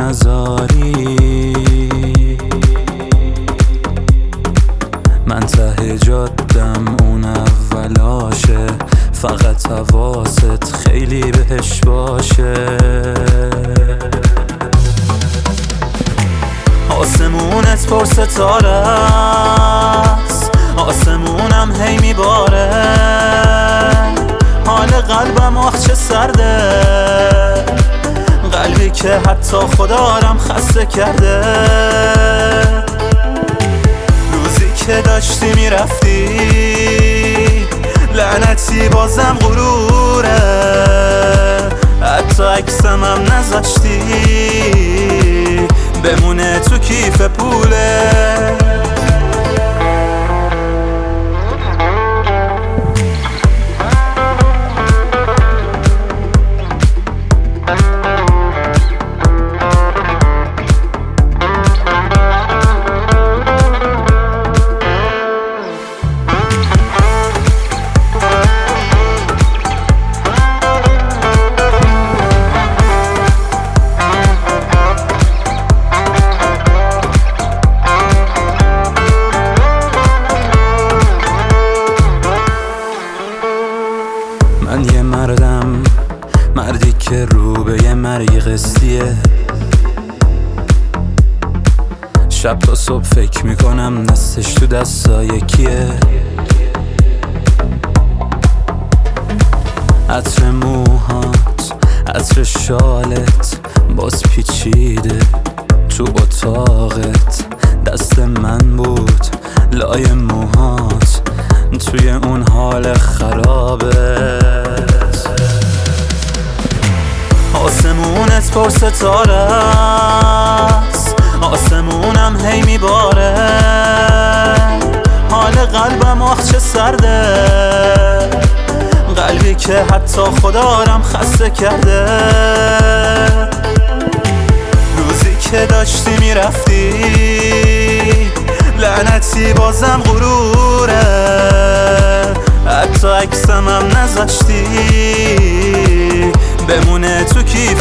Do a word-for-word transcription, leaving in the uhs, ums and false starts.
نذاری، من ته جادم اون اولاشه، فقط حواست خیلی بهش باشه. آسمونت پر ستاره است، آسمونم هی میباره، حال قلبم آخ چه سرده، قلبی که حتی خدارم خسته کرده. روزی که داشتی میرفتی لعنتی بازم غروره، حتی عکسم هم نذاشتی بمونه تو کیف پوله. من یه مردم، مردی که رو به یه مرگ قسطیه، شب تا صبح فکر میکنم دستش تو دستای کیه. عطر موهات، عطر شالت باز پیچیده تو اتاقت، دست من بود لای موهات توی اون حال خرابت. آسمونت پر ستاره است، آسمونم هی میباره، حال قلبم آخ چه سرده، قلبی که حتی خدارم خسته کرده. روزی که داشتی میرفتی لعنتی بازم غروره، حتی عکسم هم نذاشتی بمونه تو کیف